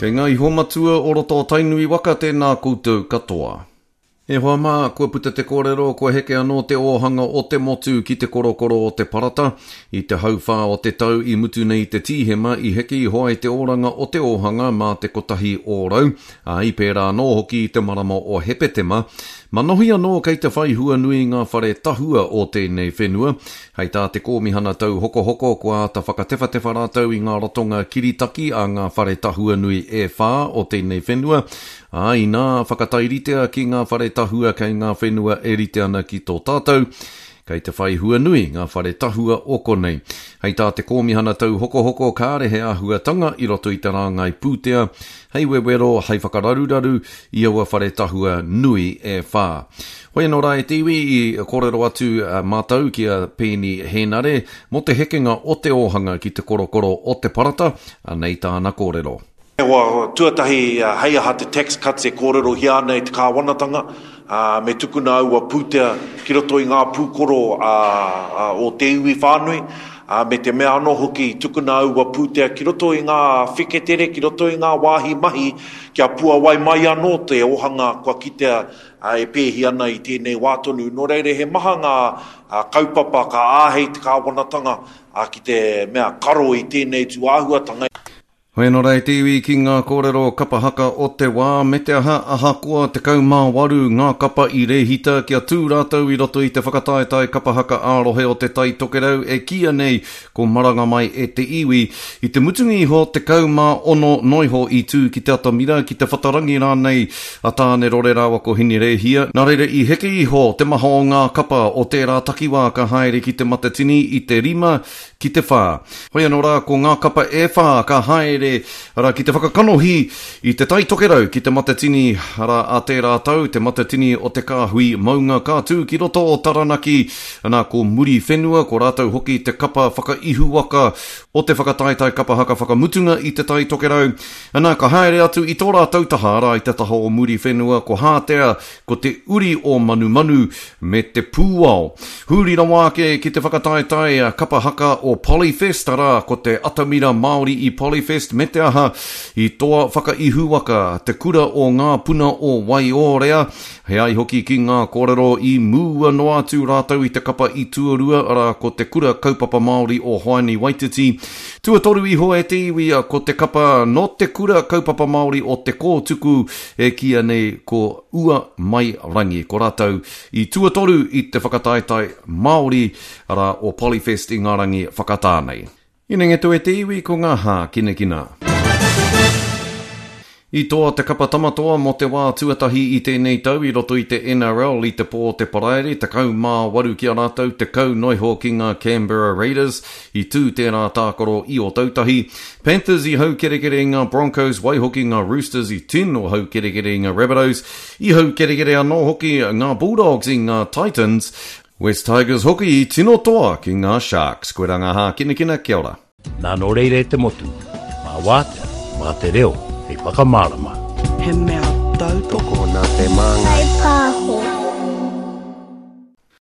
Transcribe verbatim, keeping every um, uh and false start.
Kei ngā iho matua o roto tainui waka tēnā koutou katoa. E hoa mā, kua puta te kōrero, kua heke anō te ohanga o te motu ki te korokoro o te parata, i te hauwha o te tau i mutu nei te tīhema, i heke i hoa i te oranga o te ohanga mā te kotahi o rau, a i pērā anō hoki i te marama o hepetema, manohi anō kei te whai hua nui ngā whare tahua o tēnei whenua, hei tā te kōmihana tau hoko hoko kua ta whakatewhatewa rātau i ngā rotonga kiritaki a ngā whare tahua nui e whā o tēnei whenua, a i nā whakatairitea ki ngā whare tahua kei ngā whenua e rite ana ki tō tātou, kei te whai hua nui ngā whare tahua o konei. Hei tā te kōmihana tau hoko hoko kārehe ahuatanga i roto i te rāngai pūtea, hei wewero hei whakararuraru i aua whare tahua nui e whā. Hoi anō rā e tiwi i kōrero atu uh, mātau ki a pēni henare, mo te hekenga o te ohanga ki te korokoro o te parata, anei tāna kōrero. E wa tuatahi uh, hei aha te tax cuts e kōrero hia nei te kāwanatanga, uh, me tukuna ua pūtea ki roto i ngā pūkoro uh, uh, o te iwi whānui, uh, me te mea anō hoki tukuna ua pūtea ki roto i ngā wheketere, ki roto i ngā wāhi mahi, kia pua wai mai anō te ohanga kua kitea uh, e pēhi ana i tēnei wātonu. Nō reire he maha ngā uh, kaupapa ka āhei te kāwanatanga uh, ki te mea karo i tēnei tu āhuatanga. Hoi anō rei tiwi ki ngā kōrero kapahaka o te wā, me te aha aha kua te kaumā waru ngā kapa i rehita kia tū rātau i roto i te whakataetai kapahaka ārohe o te tai tokerau e kia nei ko maranga mai e te iwi. I te mutungi ho te kaumā ono noiho i tū ki te atamira ki te whatarangi rānei a tāne rore rāwa ko hini rehia. Nā reire i heke iho te maha o ngā kapa o tērā takiwā ka haere ki te matatini i te rima ki te whā. Hoi anō rā ko ngā kapa e whā ka haere ara ki te whakakanohi i te tai tokerau ki te matatini ara a tērā tau te matatini o te kāhui maunga kātū ki roto o Taranaki ana ko muri whenua ko rātau hoki te kapa whakaihuaka o te whakataetai kapahaka whakamutunga i te tai tokerau ana ka haere atu i tō rātau taha ara i te taha o muri whenua ko hātea ko te uri o manu manu me te pūao hurira wāke ki te whakataetai kapahaka o Polyfest ara ko te atamira Māori i Polyfest me te aha i toa whakaihuaka te kura o ngā puna o Waiorea. He ai hoki ki ngā kōrero i mua no atu rātau i te kapa i tuarua ara ko te kura kaupapa Māori o Haini Waititi. Tuatoru i hoa e te iwi ko te kapa no te kura kaupapa Māori o te kōtuku e kia nei ko ua mai rangi ko rātau i tuatoru i te whakataetai Māori ara o Polyfest i ngā rangi whakatānei. Inenge tu e te iwi ko ngā hā kina kina. I toa te kapa tamatoa mo te wā tuatahi i tēnei tau i roto i te N R L i te pō te paraere, te kau mā waru ki a rātau, te kau noiho ki ngā Canberra Raiders, i tū tērā tākoro i o tautahi. Panthers i hau kerekere i ngā Broncos, waihoki ngā Roosters i tino hau kerekere i ngā Rabbitohs, i hau kerekere anō hoki ngā Bulldogs i ngā Titans, West Tigers hoki i tino toa ki ngā Sharks. Koe rā ngā hā kina kina, kia ora. Nā no reire te motu, mā wātea, mā te reo, hei whakamārama. He mea tau toko nā te māngai. Hei pāho.